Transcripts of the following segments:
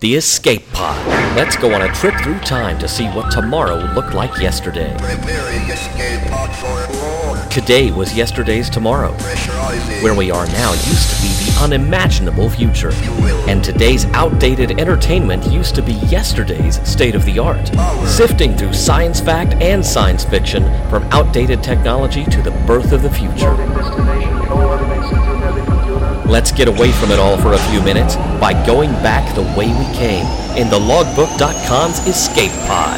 The Escape Pod. Let's go on a trip through time to see what tomorrow looked like yesterday. Preparing escape pod for war. Today was yesterday's tomorrow. Pressurizing. Where we are now used to be the unimaginable future. And today's outdated entertainment used to be yesterday's state-of-the-art. Sifting through science fact and science fiction, from outdated technology to the birth of the future. Let's get away from it all for a few minutes by going back the way we came in the Logbook.com's Escape Pod.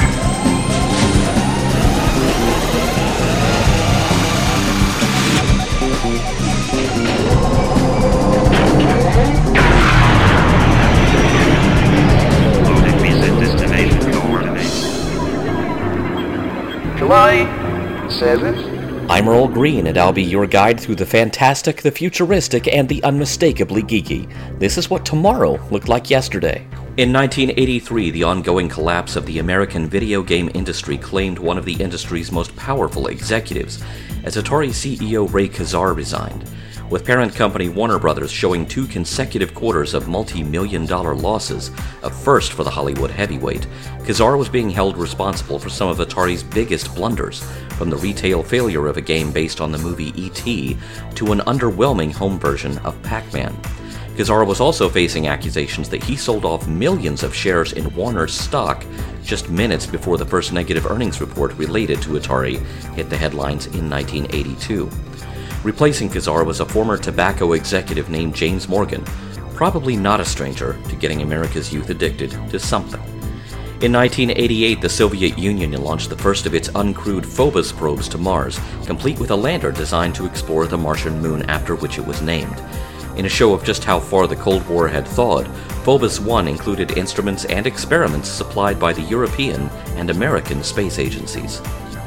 July 7th. I'm Earl Green, and I'll be your guide through the fantastic, the futuristic, and the unmistakably geeky. This is what tomorrow looked like yesterday. In 1983, the ongoing collapse of the American video game industry claimed one of the industry's most powerful executives, as Atari CEO Ray Kazar resigned. With parent company Warner Brothers showing 2 consecutive quarters of multi-million-dollar losses, a first for the Hollywood heavyweight, Kazar was being held responsible for some of Atari's biggest blunders, from the retail failure of a game based on the movie E.T. to an underwhelming home version of Pac-Man. Kazar was also facing accusations that he sold off millions of shares in Warner's stock just minutes before the first negative earnings report related to Atari hit the headlines in 1982. Replacing Kazar was a former tobacco executive named James Morgan, probably not a stranger to getting America's youth addicted to something. In 1988, the Soviet Union launched the first of its uncrewed Phobos probes to Mars, complete with a lander designed to explore the Martian moon after which it was named. In a show of just how far the Cold War had thawed, Phobos 1 included instruments and experiments supplied by the European and American space agencies.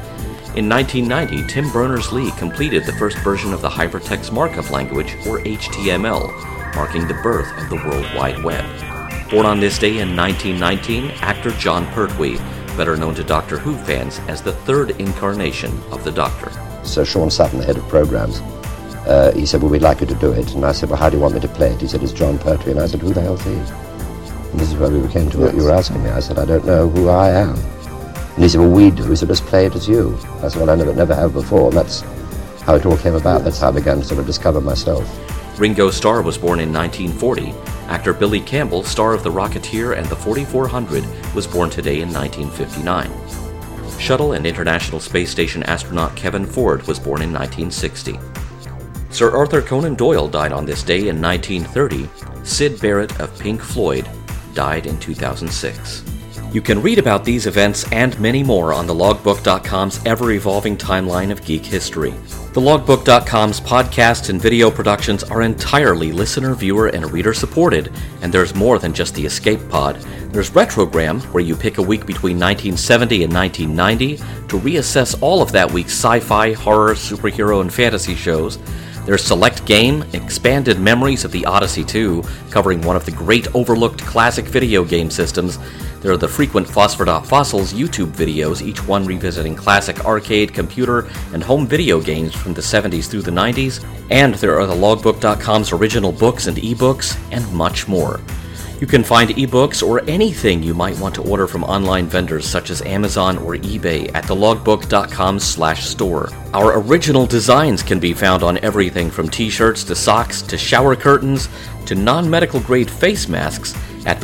In 1990, Tim Berners-Lee completed the first version of the Hypertext Markup Language, or HTML, marking the birth of the World Wide Web. Born on this day in 1919, actor Jon Pertwee, better known to Doctor Who fans as the third incarnation of the Doctor. So Sean Sutton, the head of programs, he said, well, we'd like you to do it. And I said, well, how do you want me to play it? He said, it's Jon Pertwee. And I said, who the hell's he? And this is where we came to what you were asking me. I said, I don't know who I am. And he said, well, we do. He said, just play it as you. I said, well, I never have before. And that's how it all came about. That's how I began to sort of discover myself. Ringo Starr was born in 1940. Actor Billy Campbell, star of The Rocketeer and the 4400, was born today in 1959. Shuttle and International Space Station astronaut Kevin Ford was born in 1960. Sir Arthur Conan Doyle died on this day in 1930. Syd Barrett of Pink Floyd died in 2006. You can read about these events and many more on the Logbook.com's ever-evolving timeline of geek history. The Logbook.com's podcasts and video productions are entirely listener, viewer, and reader-supported, and there's more than just the Escape Pod. There's Retrogram, where you pick a week between 1970 and 1990 to reassess all of that week's sci-fi, horror, superhero, and fantasy shows. There's Select Game, Expanded Memories of the Odyssey 2, covering one of the great overlooked classic video game systems. There are the frequent Phosphor.Fossils YouTube videos, each one revisiting classic arcade, computer, and home video games from the 70s through the 90s. And there are the Logbook.com's original books and ebooks, and much more. You can find ebooks or anything you might want to order from online vendors such as Amazon or eBay at thelogbook.com/store. Our original designs can be found on everything from t-shirts to socks to shower curtains to non-medical grade face masks at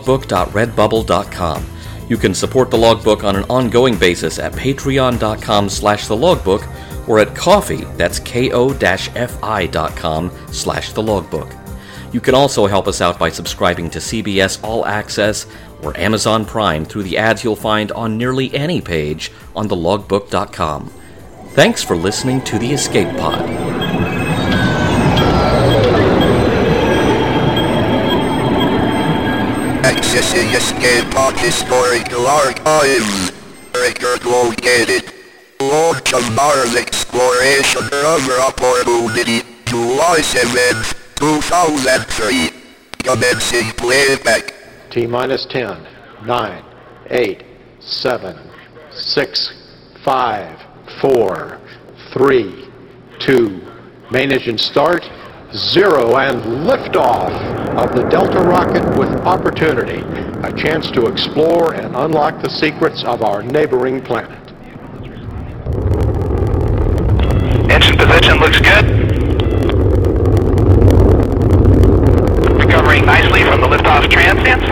thelogbook.redbubble.com. You can support the Logbook on an ongoing basis at patreon.com/thelogbook or at Ko-fi, that's ko-fi.com/thelogbook. You can also help us out by subscribing to CBS All Access or Amazon Prime through the ads you'll find on nearly any page on thelogbook.com. Thanks for listening to the Escape Pod. Accessing Escape Pod Historical Archives. Record located. Launch of Mars Exploration Rover Opportunity, July 7th. 2003. Commencing playback. T-minus 10, 9, 8, 7, 6, 5, 4, 3, 2. Main engine start. 0 and liftoff of the Delta rocket with Opportunity, a chance to explore and unlock the secrets of our neighboring planet. Engine position looks good. Recovering nicely from the liftoff transients.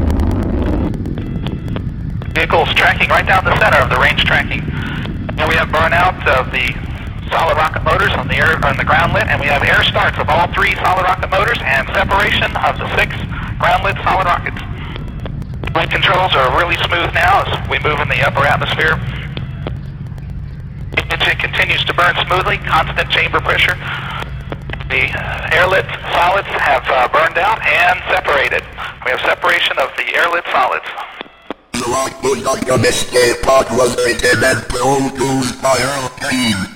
Vehicle's tracking right down the center of the range tracking. And we have burnout of the solid rocket motors on the ground lit, and we have air starts of all 3 solid rocket motors and separation of the 6 ground lit solid rockets. Flight controls are really smooth now as we move in the upper atmosphere. Engine continues to burn smoothly, constant chamber pressure. The air-lit solids have burned out and separated. We have separation of the air-lit solids. The lifeboat escape pod was rated and prone to fire pain.